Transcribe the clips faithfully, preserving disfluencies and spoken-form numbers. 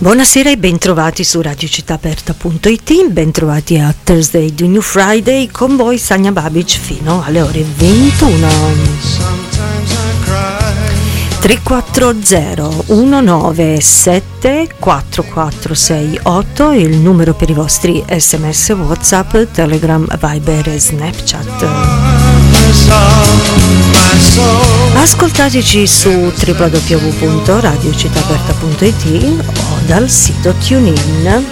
Buonasera e bentrovati su radio città aperta punto it, bentrovati a Thursday The New Friday, con voi Sania Babic fino alle ore ventuno. tre quattro zero uno nove sette quattro quattro sei otto è il numero per i vostri sms, WhatsApp, Telegram, Viber e Snapchat. Ascoltateci su w w w punto radio città aperta punto it o dal sito TuneIn.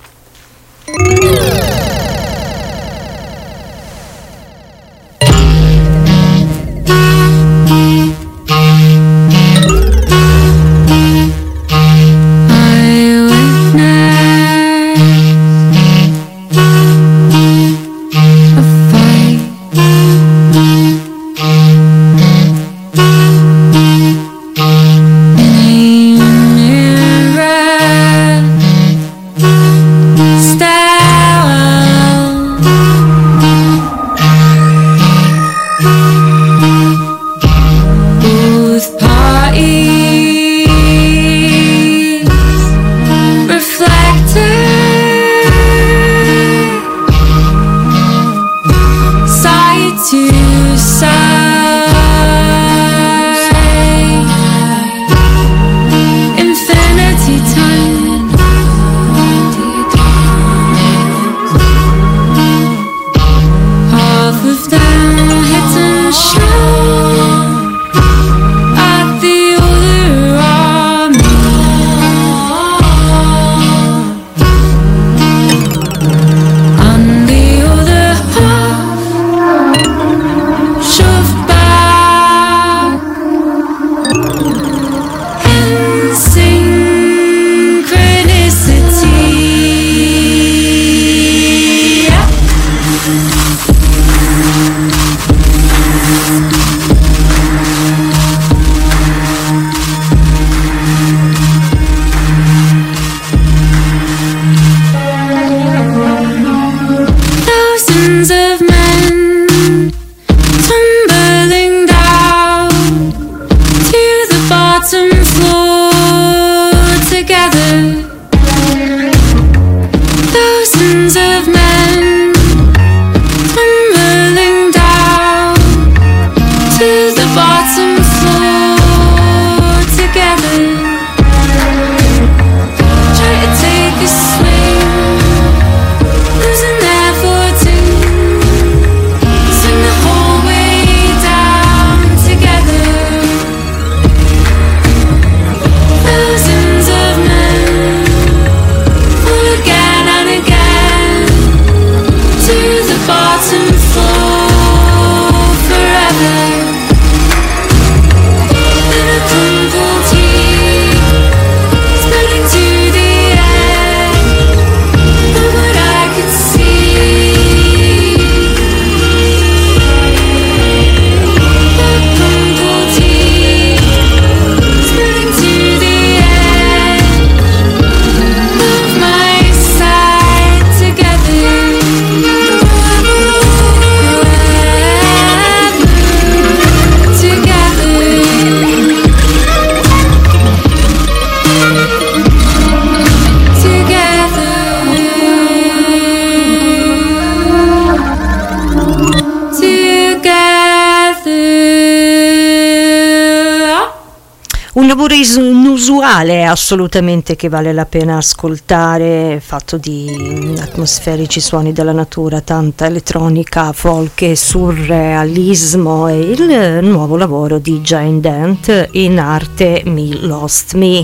Un lavoro inusuale, assolutamente, che vale la pena ascoltare, fatto di atmosferici suoni della natura, tanta elettronica, folk e surrealismo. È il nuovo lavoro di Jane Dent, in arte Me Lost Me.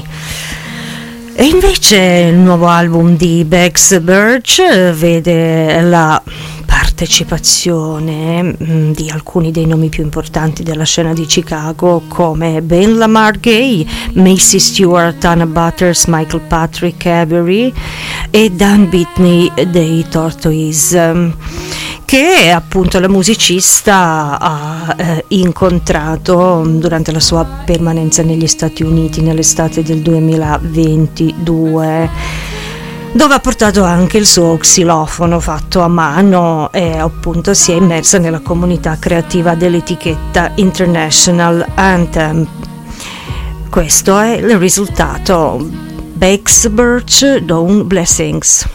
E invece il nuovo album di Bex Birch vede la partecipazione mh, di alcuni dei nomi più importanti della scena di Chicago, come Ben Lamar Gay, Macy Stewart, Anna Butters, Michael Patrick Avery e Dan Bitney dei Tortoise, che appunto la musicista ha eh, incontrato durante la sua permanenza negli Stati Uniti nell'estate del duemilaventidue, dove ha portato anche il suo xilofono fatto a mano e appunto si è immersa nella comunità creativa dell'etichetta International Anthem. Questo è il risultato. Bex Birch, Dawn Blessings.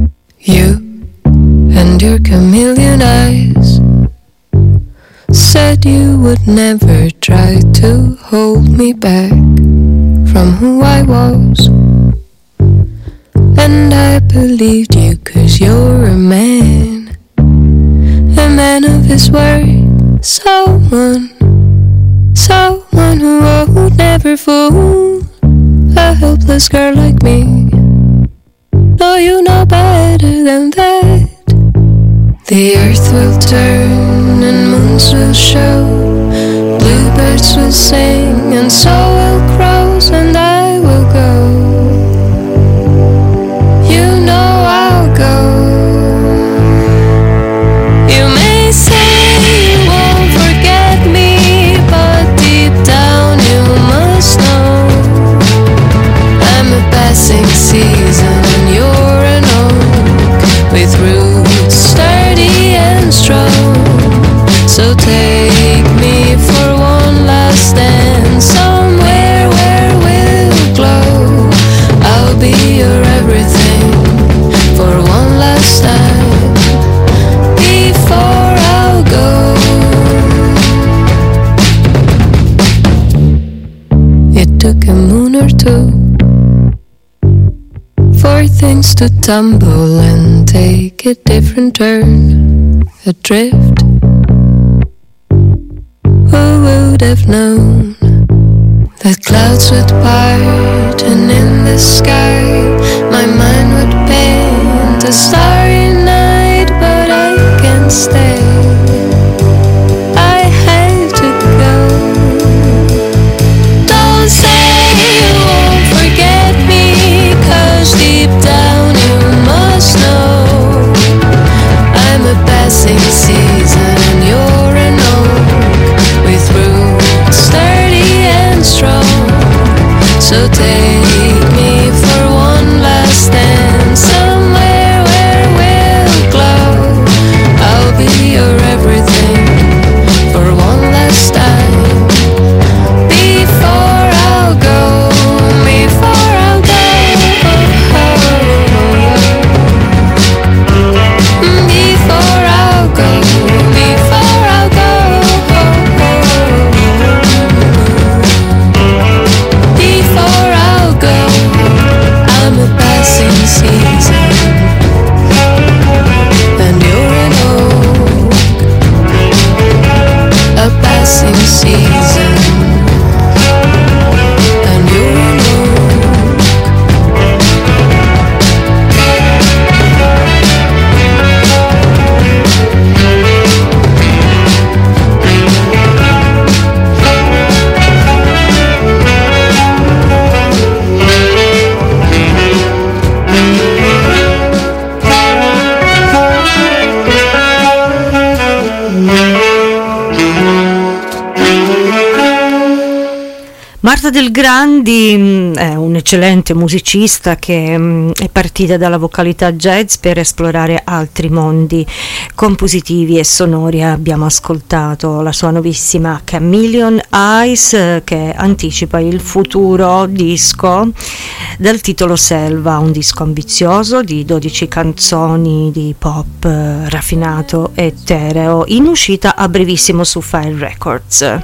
your chameleon eyes said said you would never try to hold me back from who I was. And I believed you 'cause you're a man, a man of his word, someone, someone who would never fool a helpless girl like me. No, you know better than that. The earth will turn and moons will show, bluebirds will sing and so will crows, and I will go. You know I'll go. You may say you won't forget me, but deep down you must know I'm a passing season and you're an oak with roots sturdy and strong. So take me for one last stand, somewhere where we'll glow. I'll be your everything for one last time before I'll go. It took a moon or two for things to tumble and take a different turn, adrift. Who would have known that clouds would part and in the sky my mind would paint a starry night, but I can't stay. I have to go. Don't say you won't forget me, 'cause deep down you must know I'm a passing season and you're an oak with roots sturdy and strong. So take me for one last stand, somewhere where we'll glow. I'll be your everything for one last time before I'll go, before I'll go, before I'll go, before I'll go, before I'll go. I'm a passing season and you're an oak, a passing season and you're an oak. Marta Del Grandi mh, è un'eccellente musicista che mh, è partita dalla vocalità jazz per esplorare altri mondi compositivi e sonori. Abbiamo ascoltato la sua nuovissima Chameleon Eyes, eh, che anticipa il futuro disco dal titolo Selva, un disco ambizioso di dodici canzoni di pop eh, raffinato e etereo, in uscita a brevissimo su Fire Records.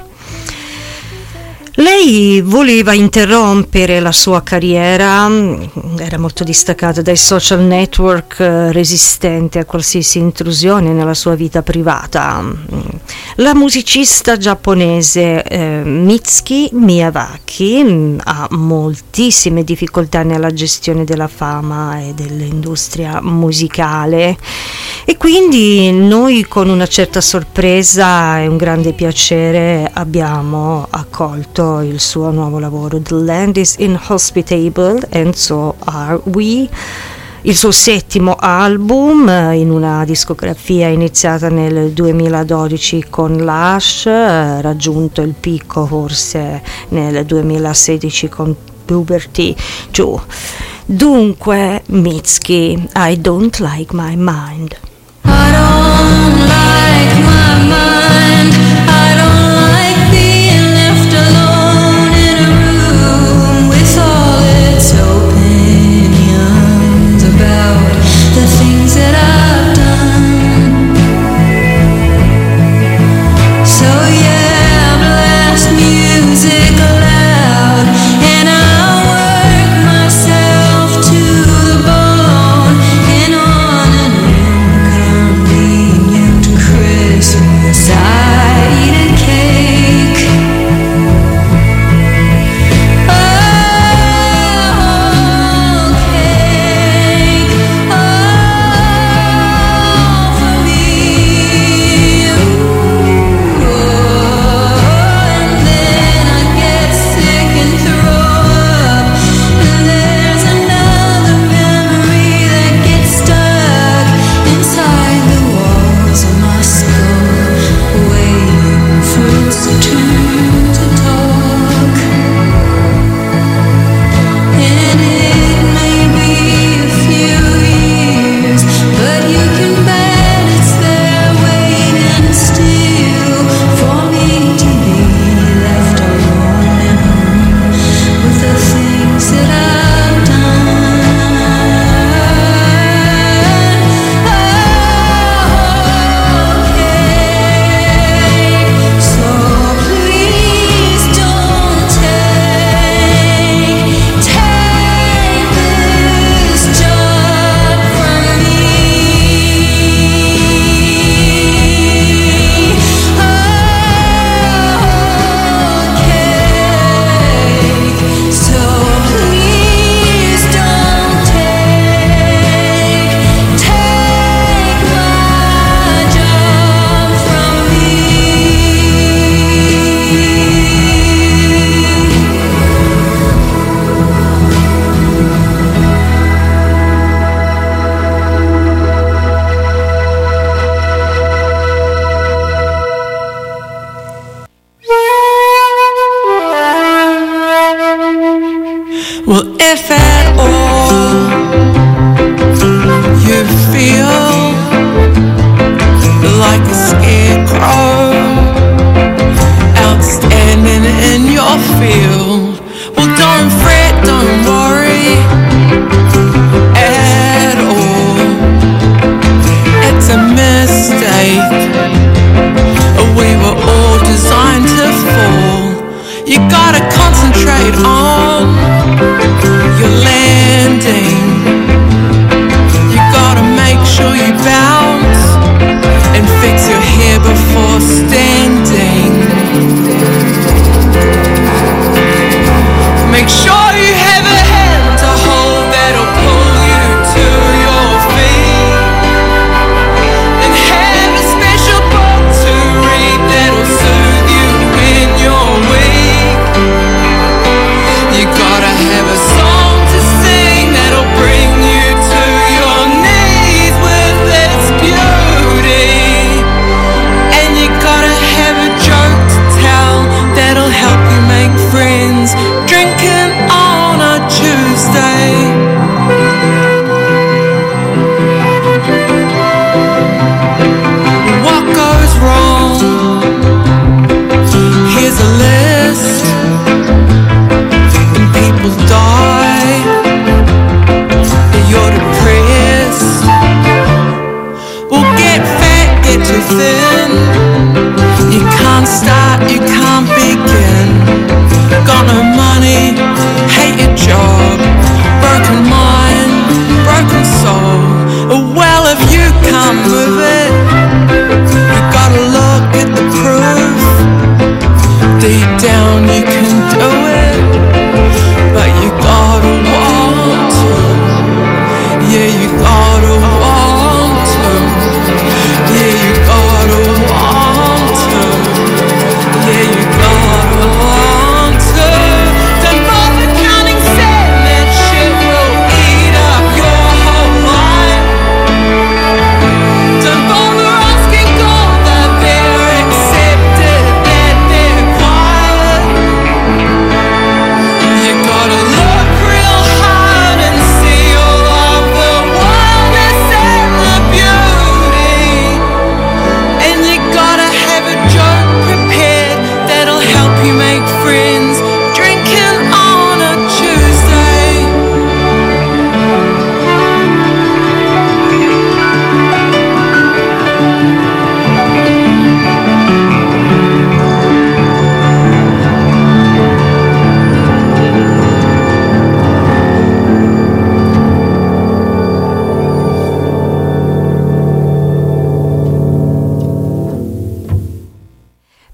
Lei voleva interrompere la sua carriera, era molto distaccata dai social network, resistente a qualsiasi intrusione nella sua vita privata. La musicista giapponese eh, Mitsuki Miyawaki mh, ha moltissime difficoltà nella gestione della fama e dell'industria musicale, e quindi noi con una certa sorpresa e un grande piacere abbiamo accolto il suo nuovo lavoro The Land is Inhospitable and So Are We, il suo settimo album in una discografia iniziata nel duemiladodici con Lush, raggiunto il picco forse nel duemilasedici con Puberty due. Dunque Mitsuki, I Don't Like My Mind. I don't like my mind. I don't like being left alone in a room with all its opinions about the things that I've done. So yeah.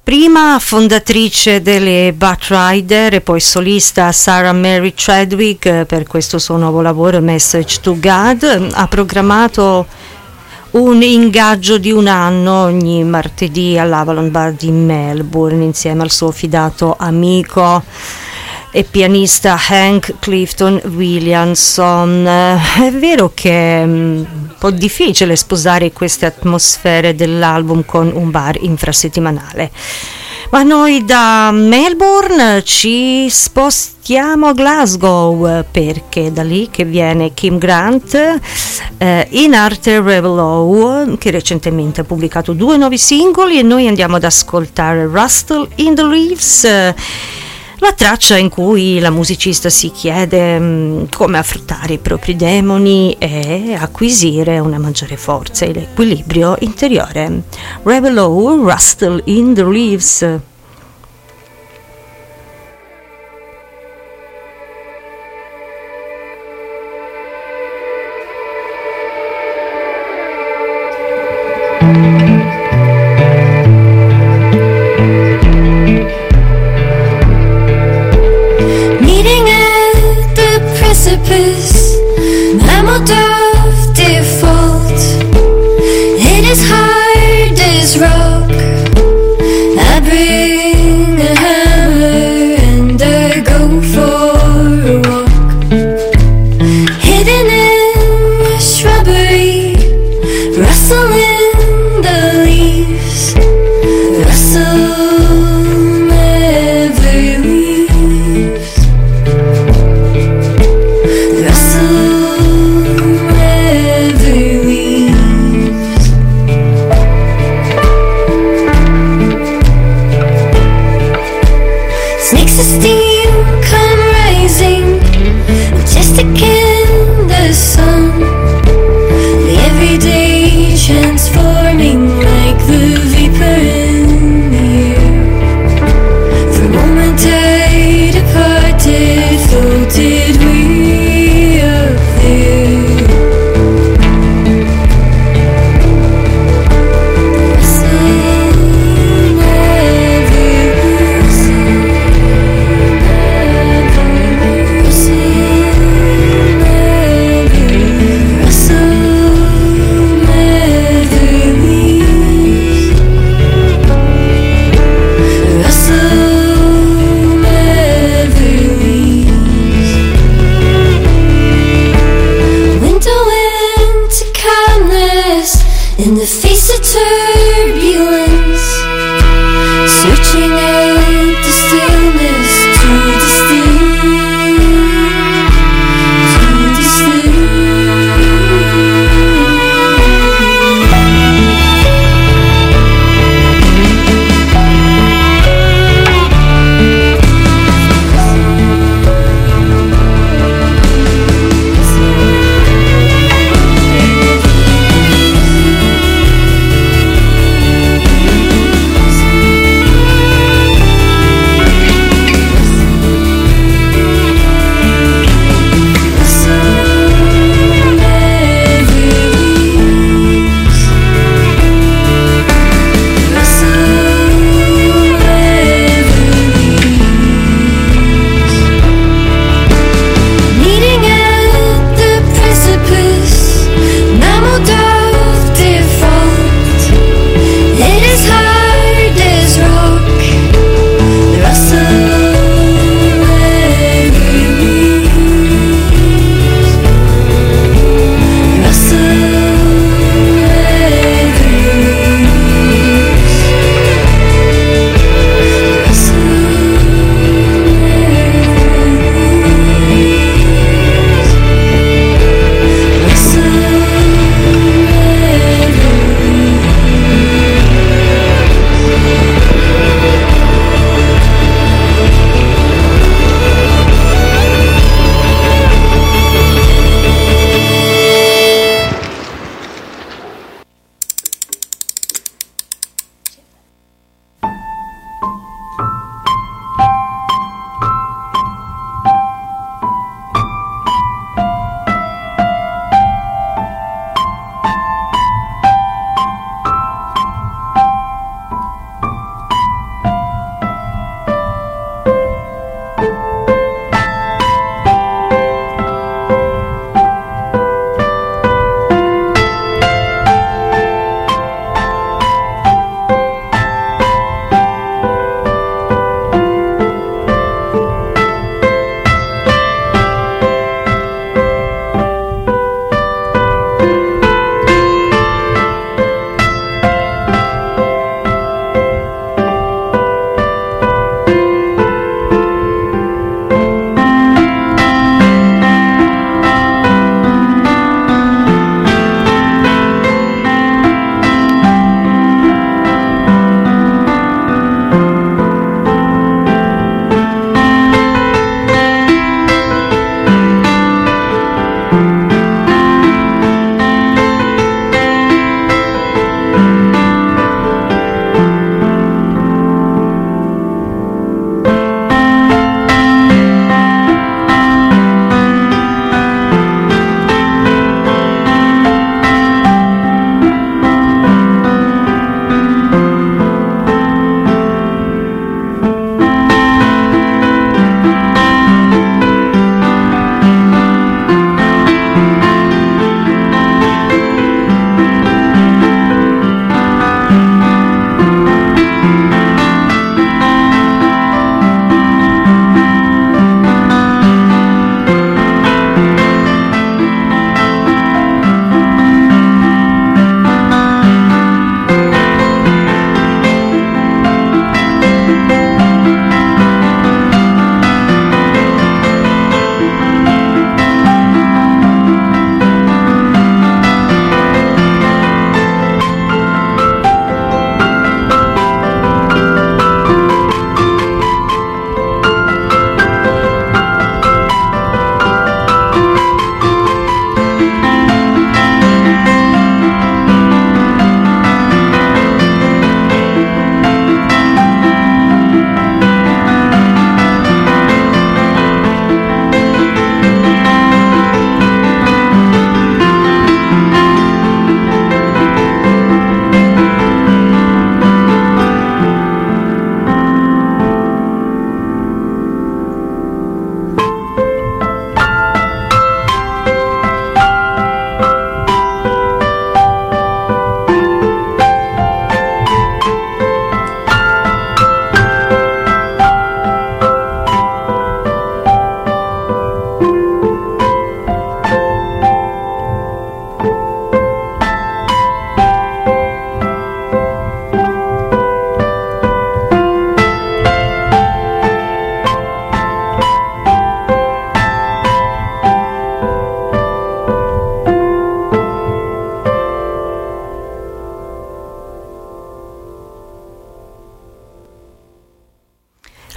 Prima fondatrice delle Butt Rider e poi solista Sarah Mary Chadwick, per questo suo nuovo lavoro Message to God, ha programmato un ingaggio di un anno ogni martedì all'Avalon Bar di Melbourne insieme al suo fidato amico e pianista Hank Clifton Williamson. È vero che è un po' difficile sposare queste atmosfere dell'album con un bar infrasettimanale, ma noi da Melbourne ci spostiamo a Glasgow, perché da lì che viene Kim Grant eh, in arte Rebel, che recentemente ha pubblicato due nuovi singoli, e noi andiamo ad ascoltare Rustle in the Leaves, eh, la traccia in cui la musicista si chiede mh, come affrontare i propri demoni e acquisire una maggiore forza e l'equilibrio interiore. Rebel O, Rustle in the Leaves. I'm out of default. It is hard as rock. I bring a hammer and I go for a walk. Hidden in the shrubbery, rustling the leaves, rustle every leaves. Snakes of steel come rising, majestic in the sun. The everyday chance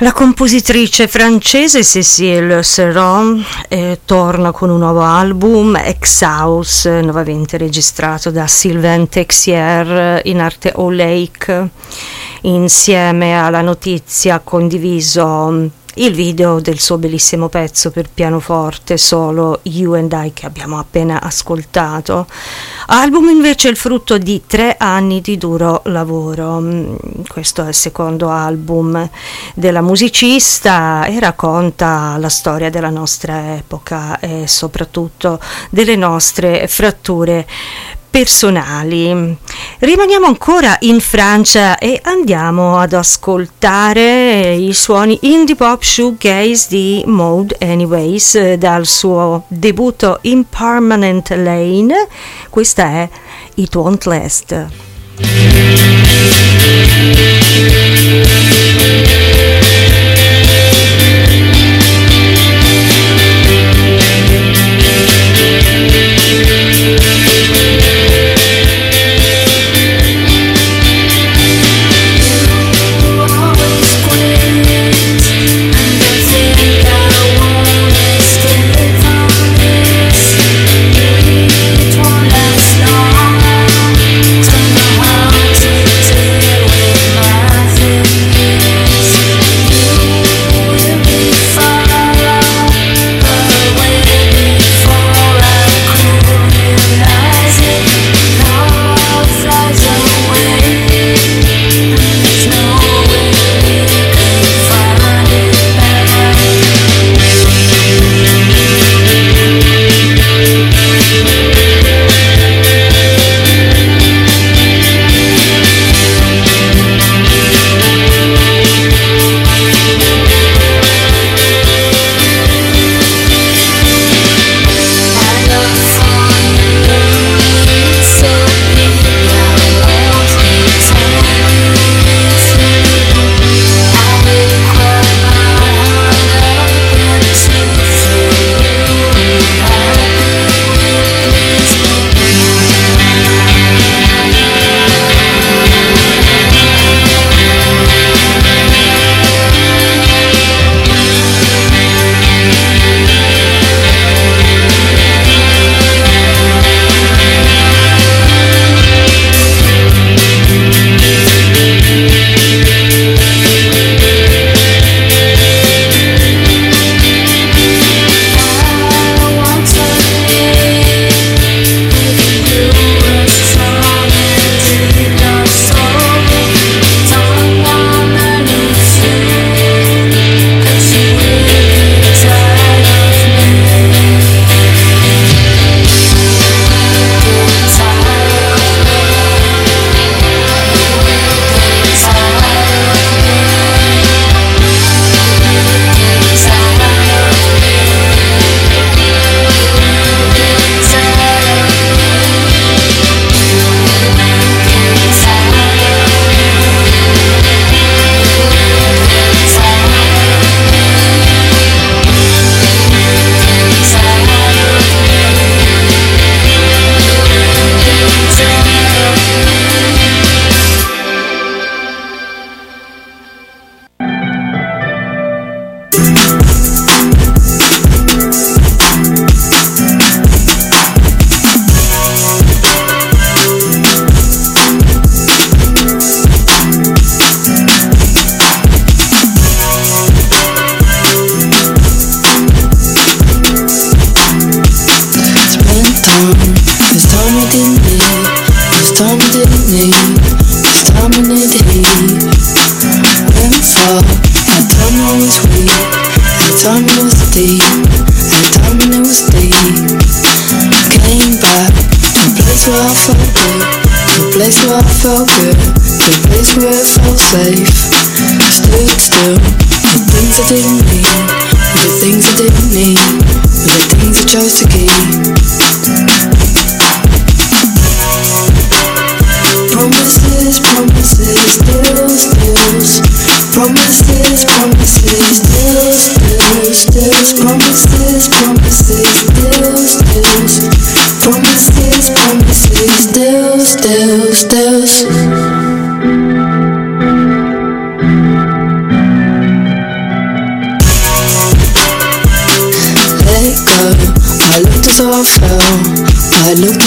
La compositrice francese Cécile Serron eh, torna con un nuovo album, Ex-House, nuovamente registrato da Sylvain Texier in arte Au Lake. Insieme alla notizia ha condiviso il video del suo bellissimo pezzo per pianoforte solo You and I che abbiamo appena ascoltato. Album invece il frutto di tre anni di duro lavoro. Questo è il secondo album della musicista e racconta la storia della nostra epoca e soprattutto delle nostre fratture personali. Rimaniamo ancora in Francia e andiamo ad ascoltare i suoni indie pop shoegaze di Mode Anyways dal suo debutto Impermanent Lane. Questa è It Won't Last.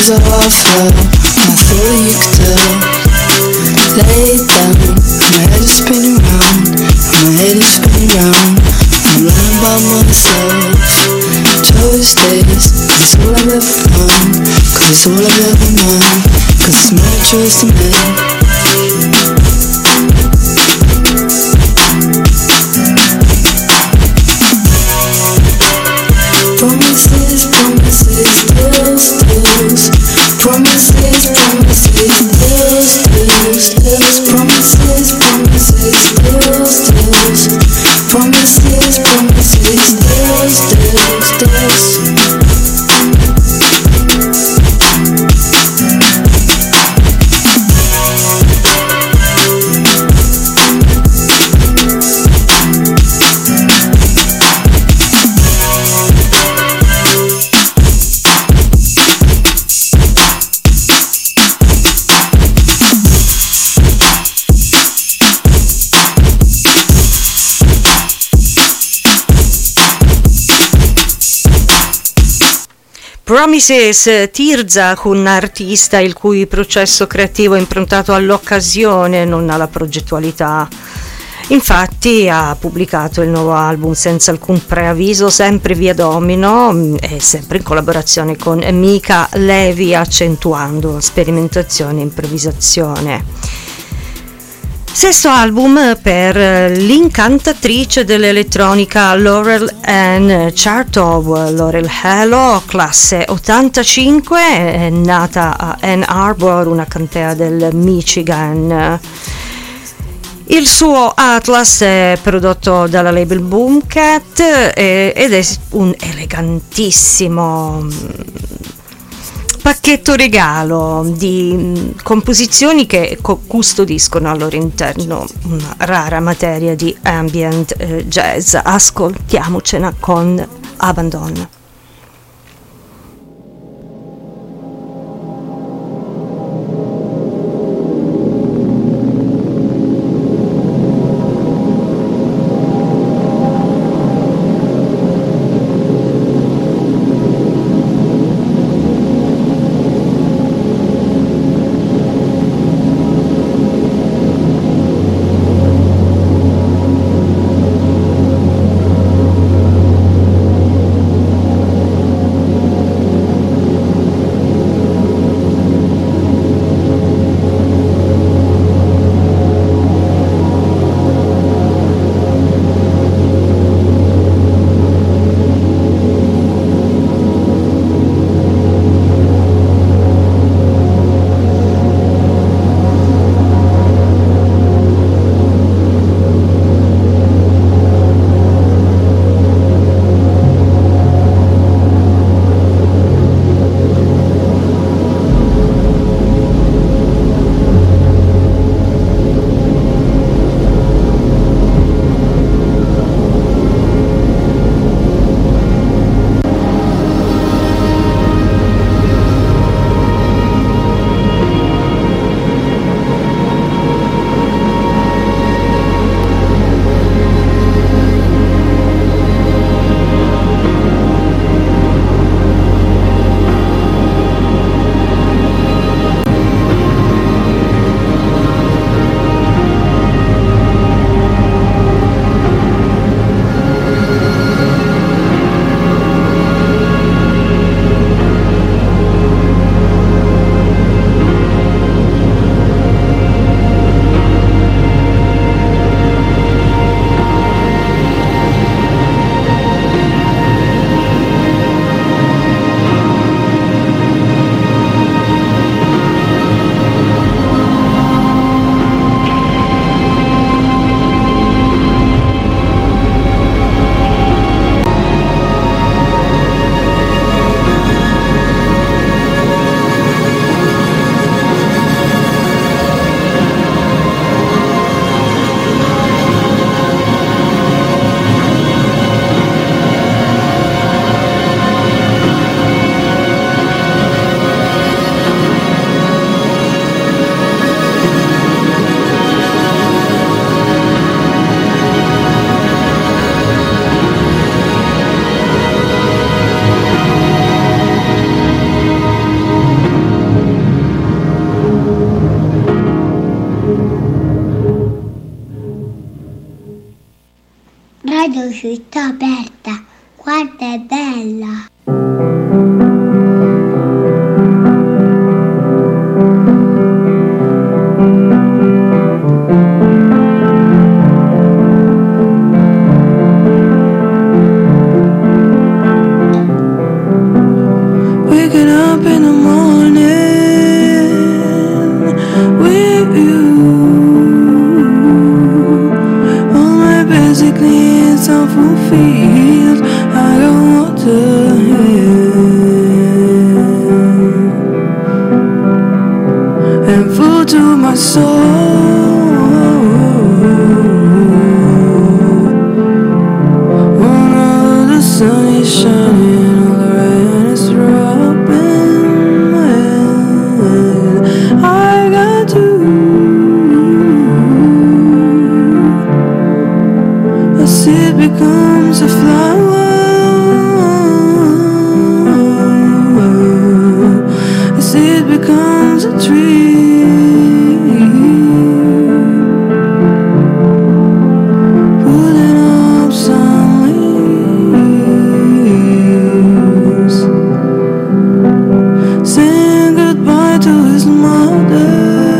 is how I felt. I thought you could tell. Lay down, my head is spinning round, my head is spinning round. I'm lying by myself. Tuesdays, it's all I've ever known. Cause it's all I've ever known. Cause it's my choice to make. Promises, promises, still, stills. Promises, promises, still, stills, stills. Promises, promises, still, stills. Promises, promises, still, stills, stills. Promises, Tirzah, un artista il cui processo creativo è improntato all'occasione, non alla progettualità. Infatti ha pubblicato il nuovo album senza alcun preavviso, sempre via Domino e sempre in collaborazione con Mika Levi, accentuando sperimentazione e improvvisazione. Sesto album per l'incantatrice dell'elettronica Laurel Ann Chartow. Laurel Hello, classe ottantacinque, è nata a Ann Arbor, una contea del Michigan. Il suo Atlas è prodotto dalla label Boomcat ed è un elegantissimo pacchetto regalo di composizioni che custodiscono al loro interno una rara materia di ambient eh, jazz. Ascoltiamocela con Abandon. Radio Città Aperta, guarda è bella. Waking up in the morning with you, all my basic needs are fulfilled. I got water here and food to my soul. Oh no, the sun is shining, all the rain is dropping. Well, I got you. A seed becomes a flower. A seed becomes a tree. Pulling up some leaves, saying goodbye to his mother.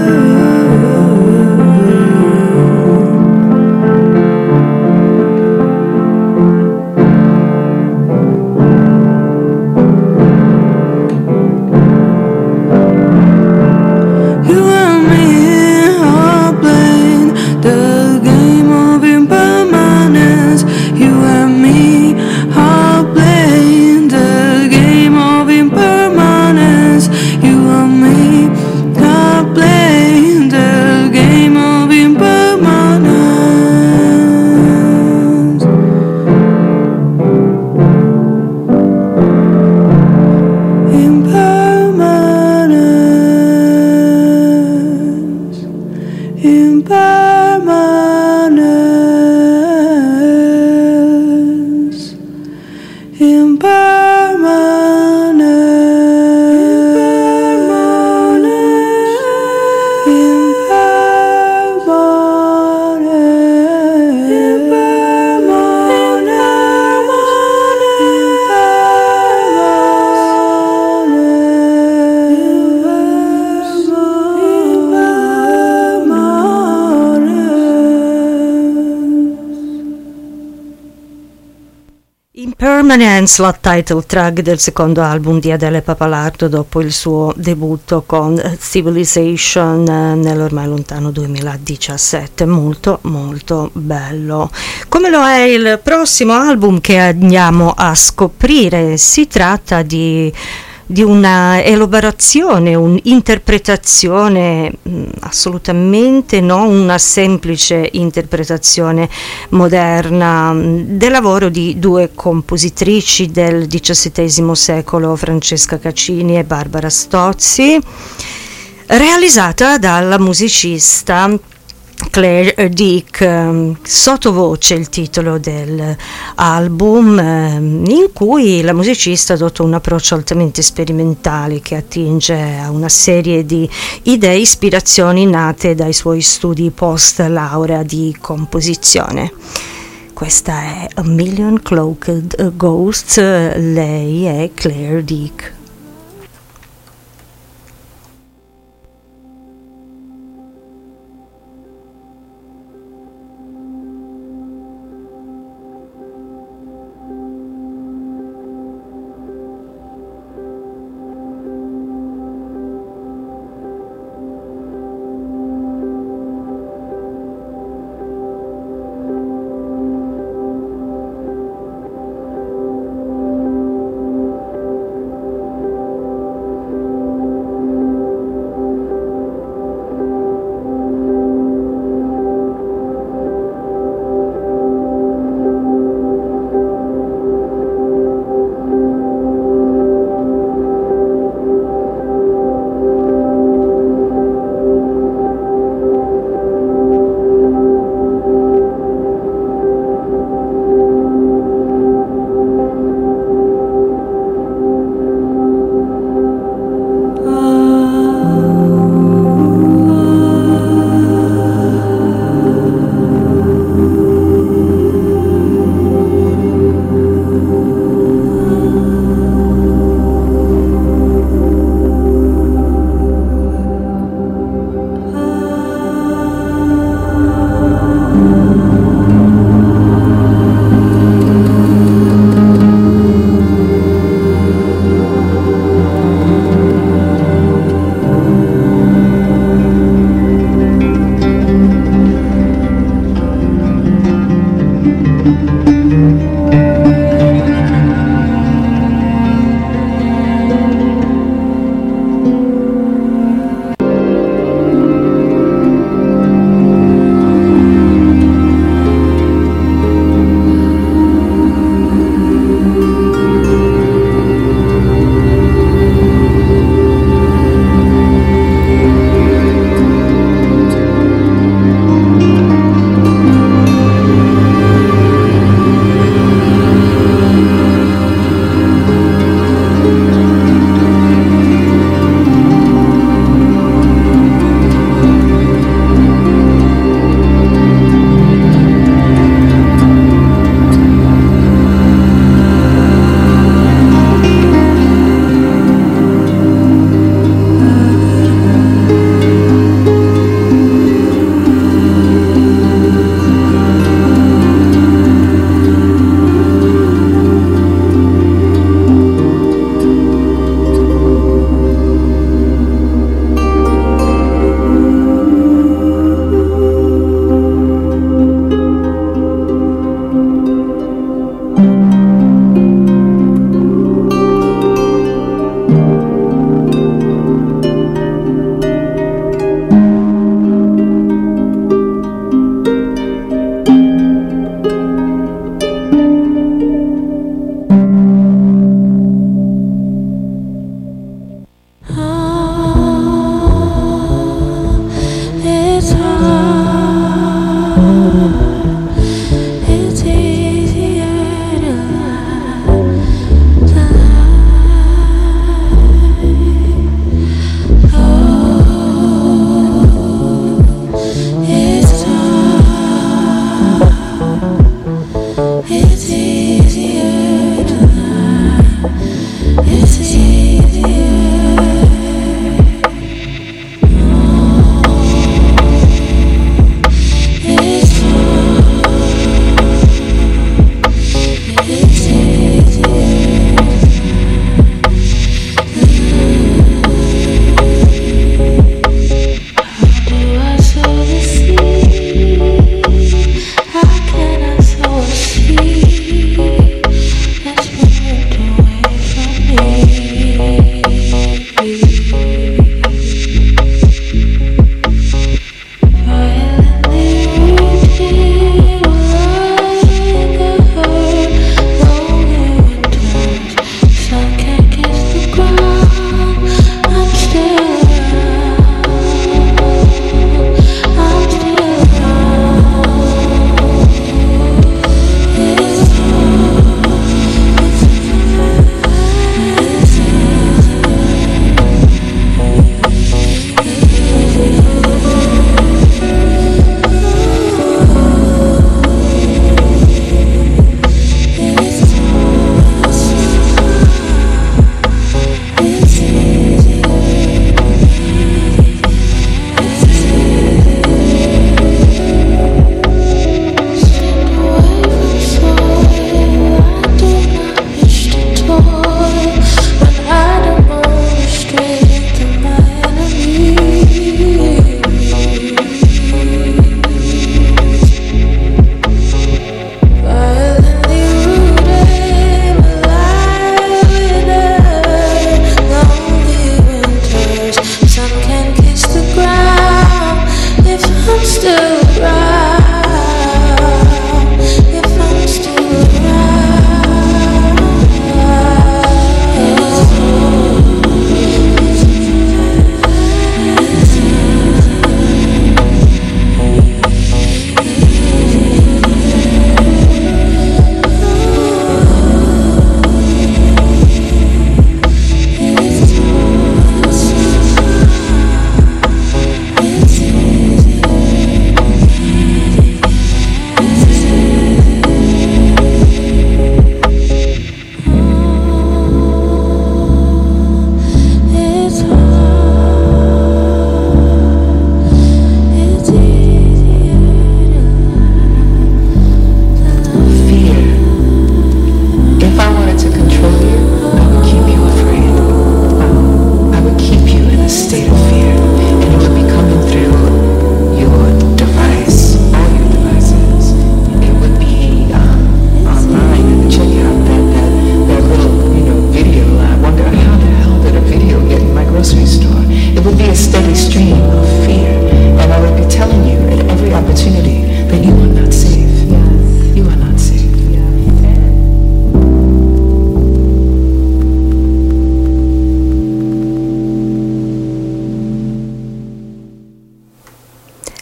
You and me are playing the game of impermanence. You and me are playing the game of impermanence. You and me are playing the game of impermanence. Impermanence. Impermanence. Impermanence, la title track del secondo album di Adele Papalardo dopo il suo debutto con Civilization eh, nell'ormai lontano duemiladiciassette. Molto molto bello, come lo è il prossimo album che andiamo a scoprire. Si tratta di di una elaborazione, un'interpretazione mh, assolutamente non una semplice interpretazione moderna mh, del lavoro di due compositrici del diciassettesimo secolo, Francesca Caccini e Barbara Stozzi, realizzata dalla musicista Claire Dick. Sottovoce il titolo dell'album, in cui la musicista adotta un approccio altamente sperimentale che attinge a una serie di idee e ispirazioni nate dai suoi studi post laurea di composizione. Questa è A Million Cloaked Ghosts, lei è Claire Dick. Thank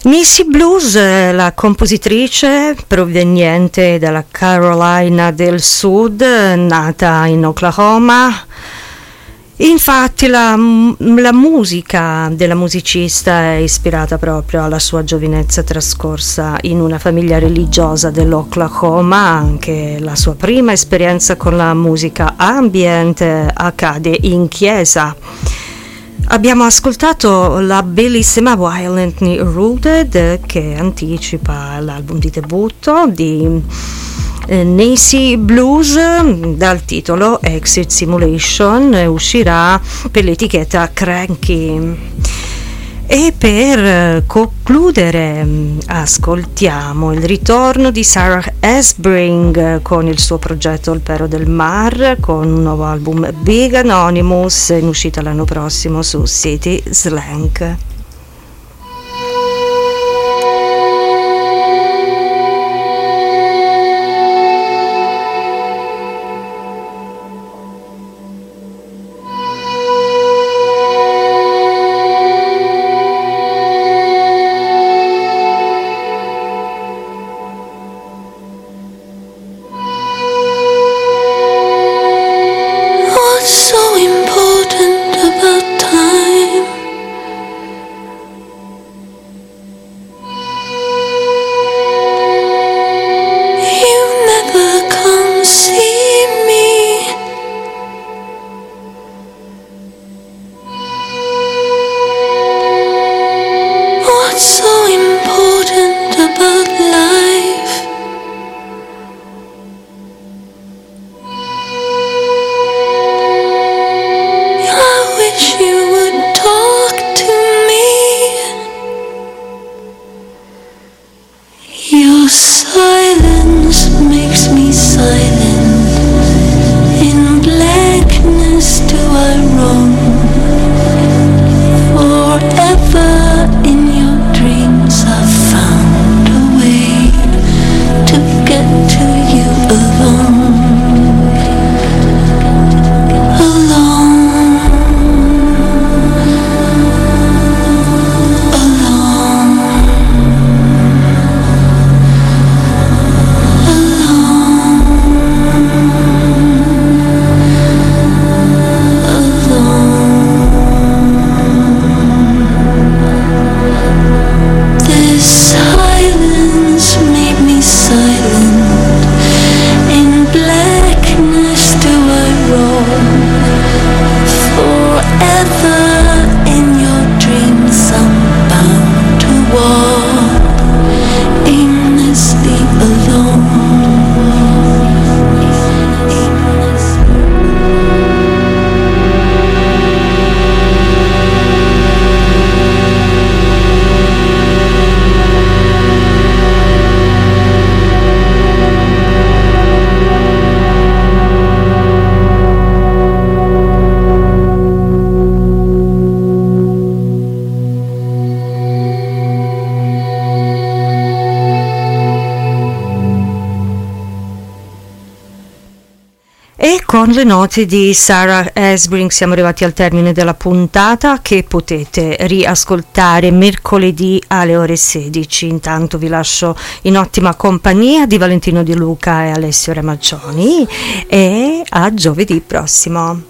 Nisi Blues, la compositrice proveniente dalla Carolina del Sud, nata in Oklahoma. Infatti la, la musica della musicista è ispirata proprio alla sua giovinezza trascorsa in una famiglia religiosa dell'Oklahoma. Anche la sua prima esperienza con la musica ambient accade in chiesa. Abbiamo ascoltato la bellissima Violently Rooted, che anticipa l'album di debutto di eh, Nisi Blues dal titolo Exit Simulation, uscirà per l'etichetta Cranky. E per concludere ascoltiamo il ritorno di Sarah Esbring con il suo progetto Il Pero del Mar, con un nuovo album Big Anonymous in uscita l'anno prossimo su City Slang. Con le note di Sarah Esbring siamo arrivati al termine della puntata, che potete riascoltare mercoledì alle ore sedici. Intanto vi lascio in ottima compagnia di Valentino Di Luca e Alessio Remaggioni e a giovedì prossimo.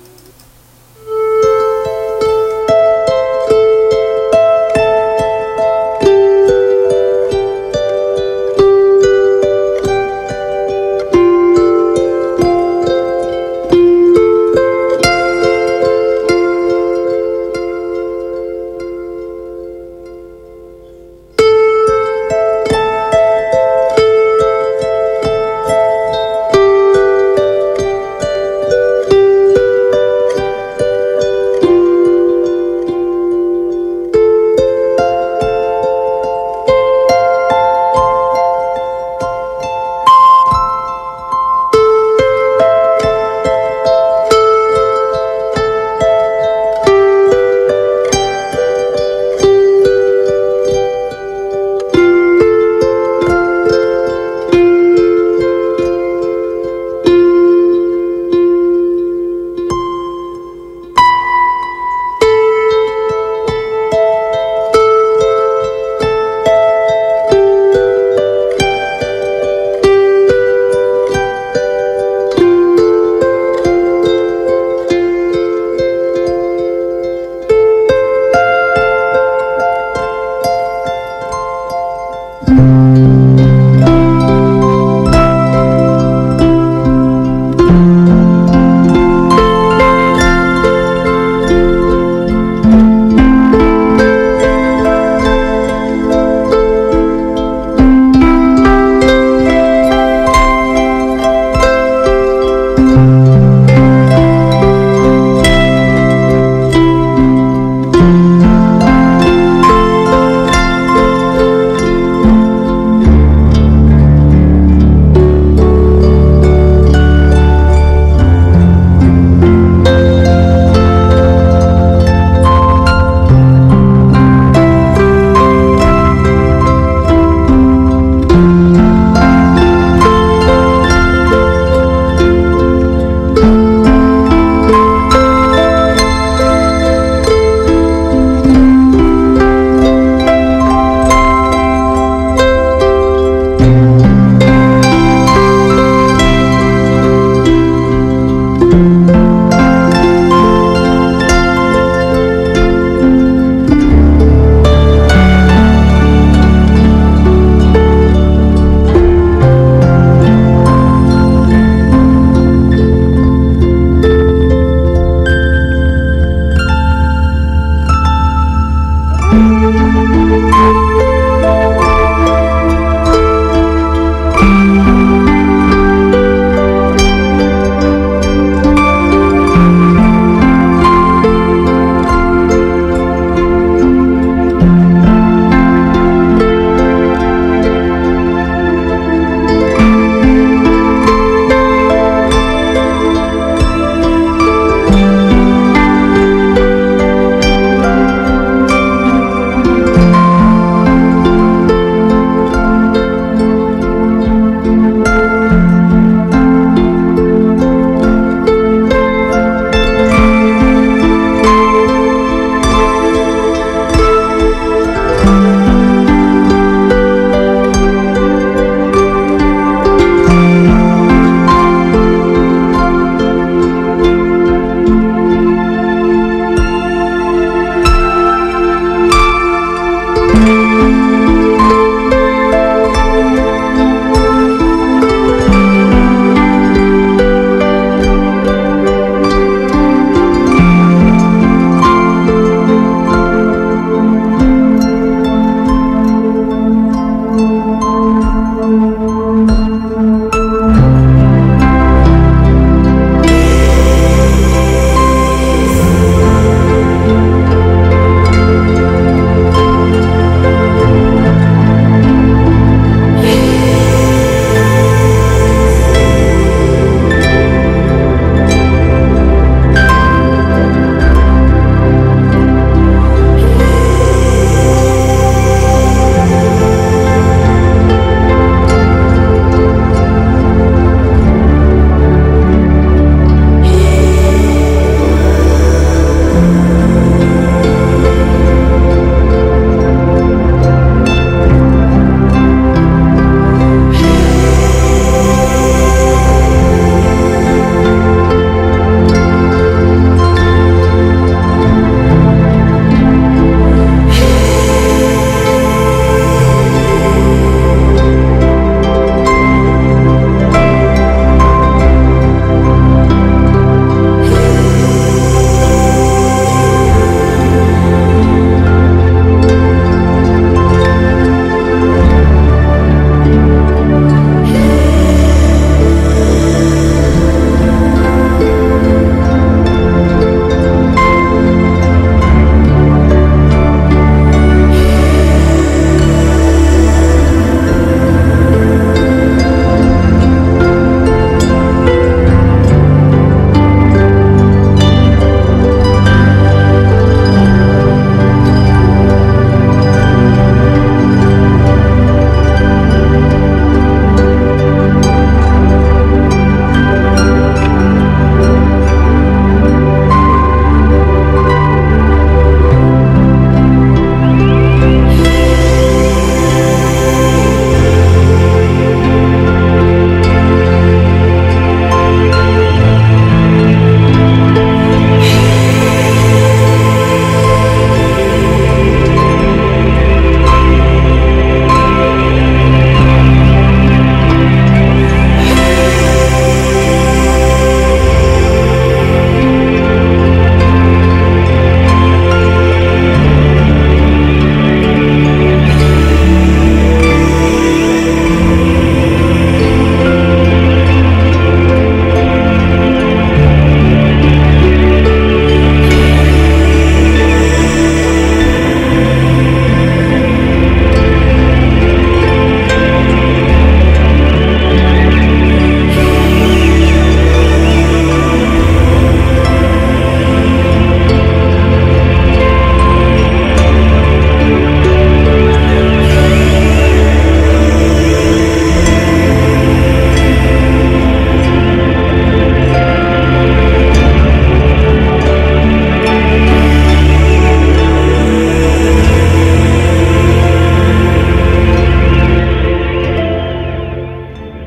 Thank